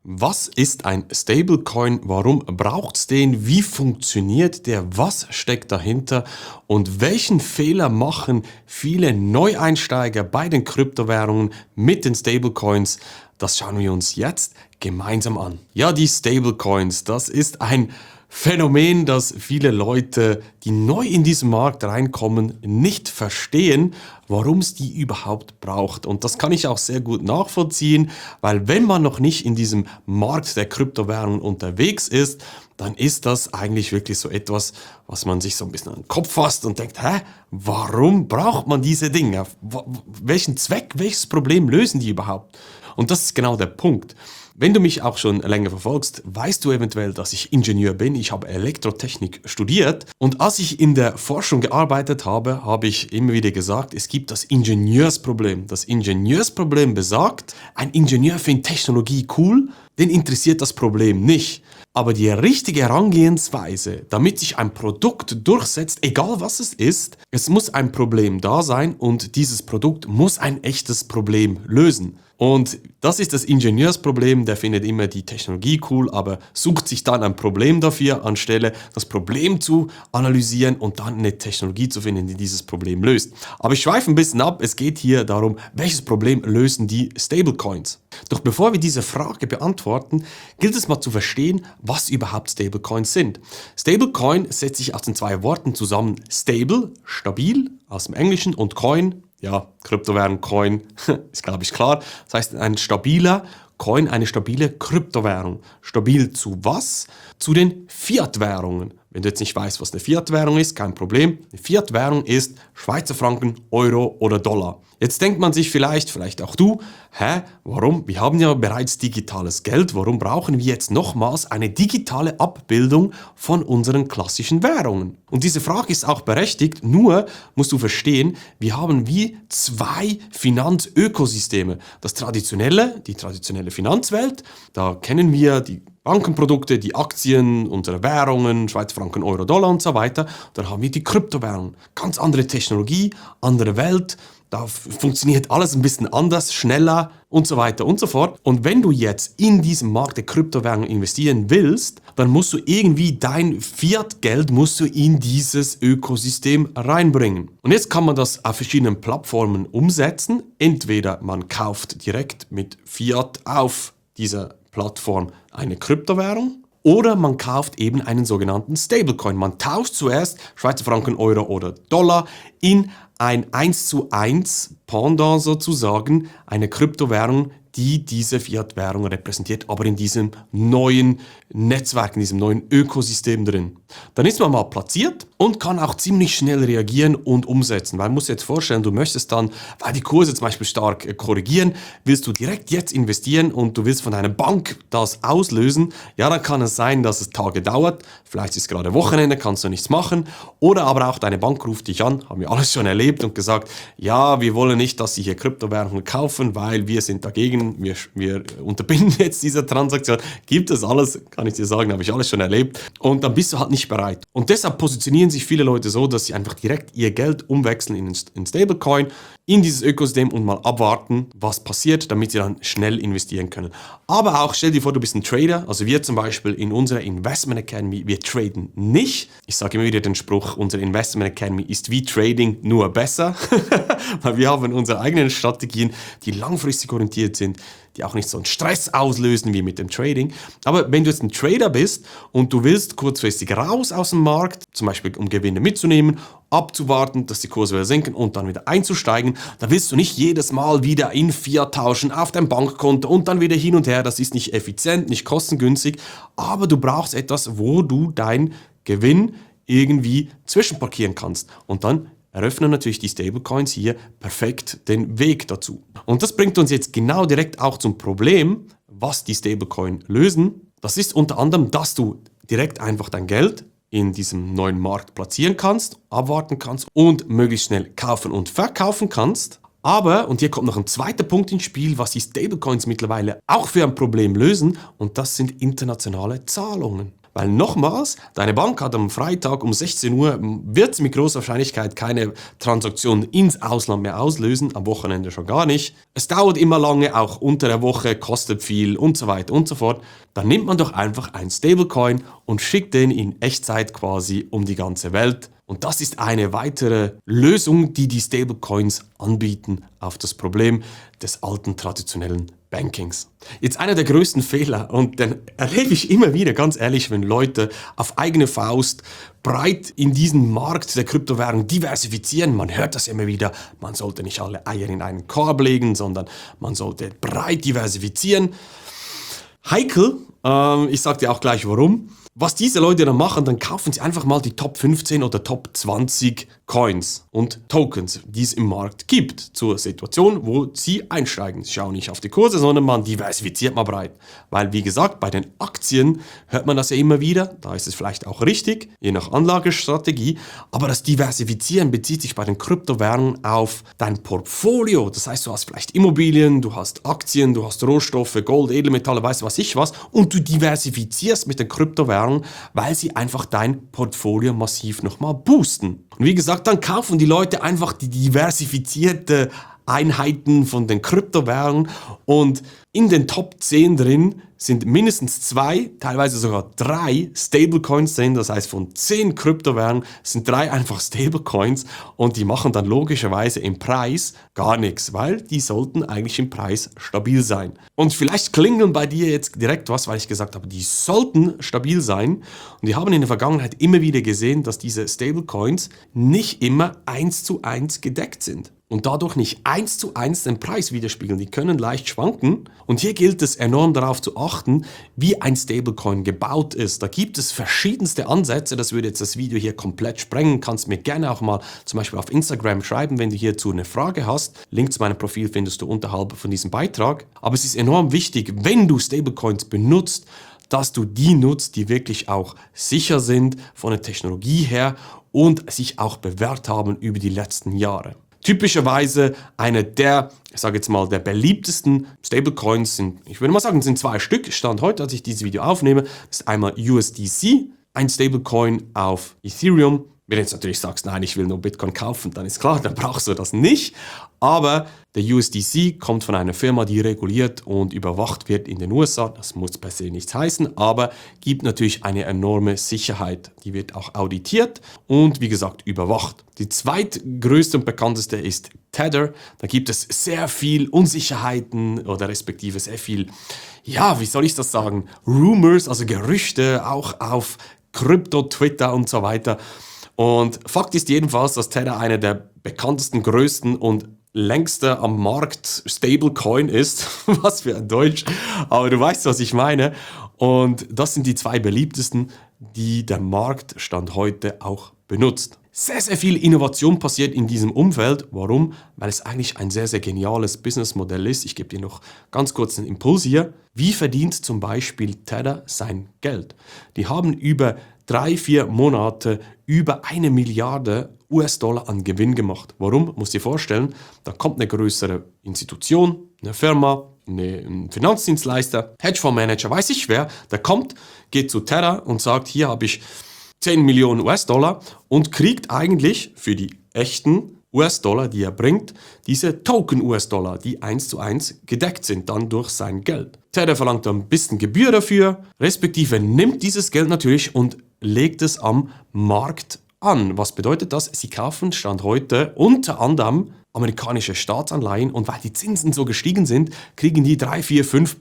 Was ist ein Stablecoin? Warum braucht es den? Wie funktioniert der? Was steckt dahinter? Und welchen Fehler machen viele Neueinsteiger bei den Kryptowährungen mit den Stablecoins? Das schauen wir uns jetzt gemeinsam an. Ja, die Stablecoins, das ist ein Phänomen, das viele Leute, die neu in diesen Markt reinkommen, nicht verstehen, warum es die überhaupt braucht. Und das kann ich auch sehr gut nachvollziehen, weil wenn man noch nicht in diesem Markt der Kryptowährungen unterwegs ist, dann ist das eigentlich wirklich so etwas, was man sich so ein bisschen an den Kopf fasst und denkt, warum braucht man diese Dinge? Welchen Zweck, welches Problem lösen die überhaupt? Und das ist genau der Punkt. Wenn du mich auch schon länger verfolgst, weißt du eventuell, dass ich Ingenieur bin. Ich habe Elektrotechnik studiert und als ich in der Forschung gearbeitet habe, habe ich immer wieder gesagt, es gibt das Ingenieursproblem. Das Ingenieursproblem besagt, ein Ingenieur findet Technologie cool, den interessiert das Problem nicht. Aber die richtige Herangehensweise, damit sich ein Produkt durchsetzt, egal was es ist, es muss ein Problem da sein und dieses Produkt muss ein echtes Problem lösen. Und das ist das Ingenieursproblem, der findet immer die Technologie cool, aber sucht sich dann ein Problem dafür, anstelle das Problem zu analysieren und dann eine Technologie zu finden, die dieses Problem löst. Aber ich schweife ein bisschen ab, es geht hier darum, welches Problem lösen die Stablecoins. Doch bevor wir diese Frage beantworten, gilt es mal zu verstehen, was überhaupt Stablecoins sind. Stablecoin setzt sich aus den zwei Worten zusammen: stable, stabil, aus dem Englischen, und Coin, ja, Kryptowährung, Coin, ist glaube ich klar. Das heißt, ein stabiler Coin, eine stabile Kryptowährung. Stabil zu was? Zu den Fiat-Währungen. Wenn du jetzt nicht weißt, was eine Fiat-Währung ist, kein Problem. Eine Fiat-Währung ist Schweizer Franken, Euro oder Dollar. Jetzt denkt man sich vielleicht auch du, warum? Wir haben ja bereits digitales Geld, warum brauchen wir jetzt nochmals eine digitale Abbildung von unseren klassischen Währungen? Und diese Frage ist auch berechtigt, nur musst du verstehen, wir haben wie zwei Finanzökosysteme. Die traditionelle Finanzwelt, da kennen wir die Bankenprodukte, die Aktien, unsere Währungen, Schweizer Franken, Euro, Dollar und so weiter. Dann haben wir die Kryptowährungen. Ganz andere Technologie, andere Welt. Da funktioniert alles ein bisschen anders, schneller und so weiter und so fort. Und wenn du jetzt in diesen Markt der Kryptowährungen investieren willst, dann musst du irgendwie dein Fiat-Geld in dieses Ökosystem reinbringen. Und jetzt kann man das auf verschiedenen Plattformen umsetzen. Entweder man kauft direkt mit Fiat auf dieser Plattform eine Kryptowährung, oder man kauft eben einen sogenannten Stablecoin. Man tauscht zuerst Schweizer Franken, Euro oder Dollar in ein 1:1 Pendant sozusagen, eine Kryptowährung, die diese Fiat-Währung repräsentiert, aber in diesem neuen Netzwerk, in diesem neuen Ökosystem drin. Dann ist man mal platziert und kann auch ziemlich schnell reagieren und umsetzen. Weil man muss sich jetzt vorstellen, du möchtest dann, weil die Kurse zum Beispiel stark korrigieren, willst du direkt jetzt investieren und du willst von deiner Bank das auslösen. Ja, dann kann es sein, dass es Tage dauert. Vielleicht ist es gerade Wochenende, kannst du nichts machen. Oder aber auch deine Bank ruft dich an, haben wir alles schon erlebt, und gesagt, ja, wir wollen nicht, dass Sie hier Kryptowährungen kaufen, weil wir sind dagegen. Wir unterbinden jetzt diese Transaktion. Gibt es alles, kann ich dir sagen, habe ich alles schon erlebt. Und dann bist du halt nicht bereit. Und deshalb positionieren sich viele Leute so, dass sie einfach direkt ihr Geld umwechseln in Stablecoin, in dieses Ökosystem, und mal abwarten, was passiert, damit sie dann schnell investieren können. Aber auch, stell dir vor, du bist ein Trader. Also wir zum Beispiel in unserer Investment Academy, wir traden nicht. Ich sage immer wieder den Spruch, unsere Investment Academy ist wie Trading, nur besser. Weil wir haben unsere eigenen Strategien, die langfristig orientiert sind, die auch nicht so einen Stress auslösen wie mit dem Trading. Aber wenn du jetzt ein Trader bist und du willst kurzfristig raus aus dem Markt, zum Beispiel um Gewinne mitzunehmen, abzuwarten, dass die Kurse wieder sinken und dann wieder einzusteigen, dann willst du nicht jedes Mal wieder in Fiat tauschen auf dein Bankkonto und dann wieder hin und her. Das ist nicht effizient, nicht kostengünstig, aber du brauchst etwas, wo du deinen Gewinn irgendwie zwischenparkieren kannst, und dann eröffnen natürlich die Stablecoins hier perfekt den Weg dazu. Und das bringt uns jetzt genau direkt auch zum Problem, was die Stablecoin lösen. Das ist unter anderem, dass du direkt einfach dein Geld in diesem neuen Markt platzieren kannst, abwarten kannst und möglichst schnell kaufen und verkaufen kannst. Aber, und hier kommt noch ein zweiter Punkt ins Spiel, was die Stablecoins mittlerweile auch für ein Problem lösen, und das sind internationale Zahlungen. Weil nochmals, deine Bank hat am Freitag um 16 Uhr, wird mit großer Wahrscheinlichkeit keine Transaktion ins Ausland mehr auslösen, am Wochenende schon gar nicht. Es dauert immer lange, auch unter der Woche, kostet viel und so weiter und so fort. Dann nimmt man doch einfach einen Stablecoin und schickt den in Echtzeit quasi um die ganze Welt. Und das ist eine weitere Lösung, die die Stablecoins anbieten auf das Problem des alten traditionellen Bankings. Jetzt einer der größten Fehler, und den erlebe ich immer wieder, ganz ehrlich, wenn Leute auf eigene Faust breit in diesen Markt der Kryptowährung diversifizieren. Man hört das immer wieder, man sollte nicht alle Eier in einen Korb legen, sondern man sollte breit diversifizieren. Heikel, ich sage dir auch gleich warum. Was diese Leute dann machen, dann kaufen sie einfach mal die Top 15 oder Top 20 Coins und Tokens, die es im Markt gibt, zur Situation, wo sie einsteigen. Sie schauen nicht auf die Kurse, sondern man diversifiziert mal breit. Weil, wie gesagt, bei den Aktien hört man das ja immer wieder, da ist es vielleicht auch richtig, je nach Anlagestrategie, aber das Diversifizieren bezieht sich bei den Kryptowährungen auf dein Portfolio. Das heißt, du hast vielleicht Immobilien, du hast Aktien, du hast Rohstoffe, Gold, Edelmetalle, weißt du was ich was, und du diversifizierst mit den Kryptowährungen, weil sie einfach dein Portfolio massiv nochmal boosten. Und wie gesagt, dann kaufen die Leute einfach die diversifizierte Einheiten von den Kryptowährungen und in den Top 10 drin sind mindestens 2, teilweise sogar 3 Stablecoins drin. Das heißt, von 10 Kryptowährungen sind 3 einfach Stablecoins und die machen dann logischerweise im Preis gar nichts, weil die sollten eigentlich im Preis stabil sein. Und vielleicht klingeln bei dir jetzt direkt was, weil ich gesagt habe, die sollten stabil sein. Und wir haben in der Vergangenheit immer wieder gesehen, dass diese Stablecoins nicht immer 1:1 gedeckt sind und dadurch nicht 1:1 den Preis widerspiegeln. Die können leicht schwanken. Und hier gilt es enorm darauf zu achten, wie ein Stablecoin gebaut ist. Da gibt es verschiedenste Ansätze. Das würde jetzt das Video hier komplett sprengen. Kannst mir gerne auch mal zum Beispiel auf Instagram schreiben, wenn du hierzu eine Frage hast. Link zu meinem Profil findest du unterhalb von diesem Beitrag. Aber es ist enorm wichtig, wenn du Stablecoins benutzt, dass du die nutzt, die wirklich auch sicher sind von der Technologie her und sich auch bewährt haben über die letzten Jahre. Typischerweise eine der, ich sage jetzt mal, der beliebtesten Stablecoins sind, ich würde mal sagen, sind 2 Stück. Stand heute, als ich dieses Video aufnehme, das ist einmal USDC, ein Stablecoin auf Ethereum. Wenn du jetzt natürlich sagst, nein, ich will nur Bitcoin kaufen, dann ist klar, dann brauchst du das nicht. Aber der USDC kommt von einer Firma, die reguliert und überwacht wird in den USA. Das muss per se nichts heißen, aber gibt natürlich eine enorme Sicherheit. Die wird auch auditiert und wie gesagt überwacht. Die zweitgrößte und bekannteste ist Tether. Da gibt es sehr viel Unsicherheiten oder respektive sehr viel, ja, wie soll ich das sagen, Rumors, also Gerüchte, auch auf Krypto, Twitter und so weiter. Und Fakt ist jedenfalls, dass Tether einer der bekanntesten, größten und längste am Markt Stablecoin ist. Was für ein Deutsch. Aber du weißt, was ich meine. Und das sind die 2 beliebtesten, die der Markt Stand heute auch benutzt. Sehr, sehr viel Innovation passiert in diesem Umfeld. Warum? Weil es eigentlich ein sehr, sehr geniales Businessmodell ist. Ich gebe dir noch ganz kurz einen Impuls hier. Wie verdient zum Beispiel Tether sein Geld? Die haben über 3-4 Monate über 1 Milliarde US-Dollar an Gewinn gemacht. Warum? Musst du dir vorstellen, da kommt eine größere Institution, eine Firma, ein Finanzdienstleister, Hedgefondsmanager, weiß ich wer, der kommt, geht zu Tether und sagt, hier habe ich 10 Millionen US-Dollar und kriegt eigentlich für die echten US-Dollar, die er bringt, diese Token-US-Dollar, die 1:1 gedeckt sind dann durch sein Geld. Tether verlangt ein bisschen Gebühr dafür, respektive nimmt dieses Geld natürlich und legt es am Markt an. Was bedeutet das? Sie kaufen Stand heute unter anderem amerikanische Staatsanleihen und weil die Zinsen so gestiegen sind, kriegen die 3, 4,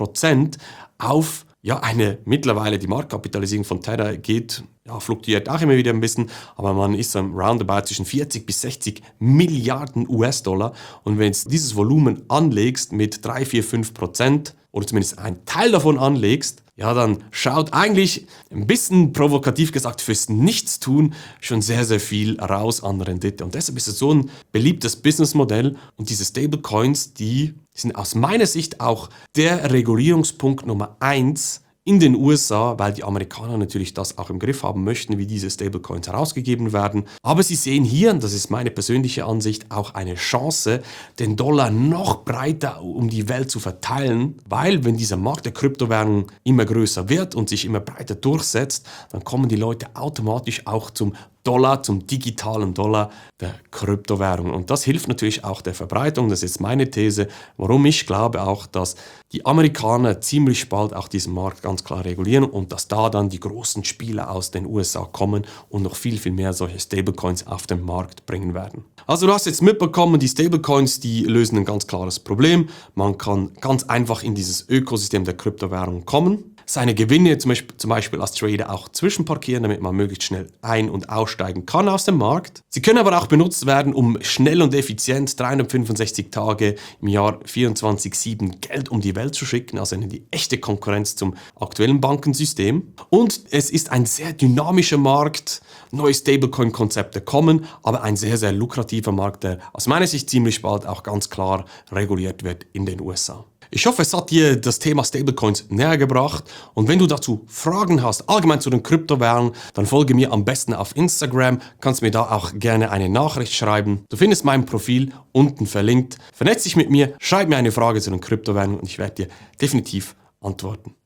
5% auf eine mittlerweile die Marktkapitalisierung von Tether geht, fluktuiert auch immer wieder ein bisschen, aber man ist am roundabout zwischen 40 bis 60 Milliarden US-Dollar und wenn du dieses Volumen anlegst mit 3, 4, 5% oder zumindest einen Teil davon anlegst, dann schaut eigentlich ein bisschen provokativ gesagt fürs Nichtstun schon sehr, sehr viel raus an Rendite. Und deshalb ist es so ein beliebtes Businessmodell und diese Stablecoins, die sind aus meiner Sicht auch der Regulierungspunkt Nummer 1 in den USA, weil die Amerikaner natürlich das auch im Griff haben möchten, wie diese Stablecoins herausgegeben werden. Aber sie sehen hier, und das ist meine persönliche Ansicht, auch eine Chance, den Dollar noch breiter um die Welt zu verteilen, weil wenn dieser Markt der Kryptowährungen immer größer wird und sich immer breiter durchsetzt, dann kommen die Leute automatisch auch zum Dollar, zum digitalen Dollar der Kryptowährung. Und das hilft natürlich auch der Verbreitung. Das ist jetzt meine These, warum ich glaube auch, dass die Amerikaner ziemlich bald auch diesen Markt ganz klar regulieren und dass da dann die großen Spieler aus den USA kommen und noch viel, viel mehr solche Stablecoins auf den Markt bringen werden. Also du hast jetzt mitbekommen, die Stablecoins, die lösen ein ganz klares Problem. Man kann ganz einfach in dieses Ökosystem der Kryptowährung kommen, seine Gewinne zum Beispiel als Trader auch zwischenparkieren, damit man möglichst schnell ein- und aussteigen kann aus dem Markt. Sie können aber auch benutzt werden, um schnell und effizient 365 Tage im Jahr 24/7 Geld um die Welt zu schicken, also die echte Konkurrenz zum aktuellen Bankensystem. Und es ist ein sehr dynamischer Markt, neue Stablecoin-Konzepte kommen, aber ein sehr, sehr lukrativer Markt, der aus meiner Sicht ziemlich bald auch ganz klar reguliert wird in den USA. Ich hoffe, es hat dir das Thema Stablecoins näher gebracht und wenn du dazu Fragen hast, allgemein zu den Kryptowährungen, dann folge mir am besten auf Instagram, kannst mir da auch gerne eine Nachricht schreiben. Du findest mein Profil unten verlinkt. Vernetz dich mit mir, schreib mir eine Frage zu den Kryptowährungen und ich werde dir definitiv antworten.